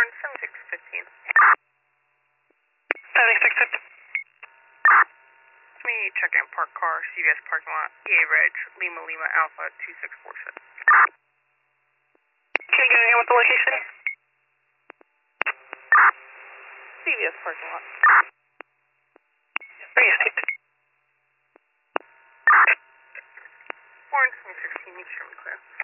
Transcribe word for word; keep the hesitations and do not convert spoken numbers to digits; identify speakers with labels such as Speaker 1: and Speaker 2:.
Speaker 1: Warren, seventy-six fifteen.
Speaker 2: seventy-six fifteen.
Speaker 1: Let me check in park car, C V S parking lot, E A Reg, Lima Lima Alpha two six four six.
Speaker 2: Can you get in here with the location?
Speaker 1: C V S parking lot.
Speaker 2: three six.
Speaker 1: Warren, seventy-six fifteen, you should be clear.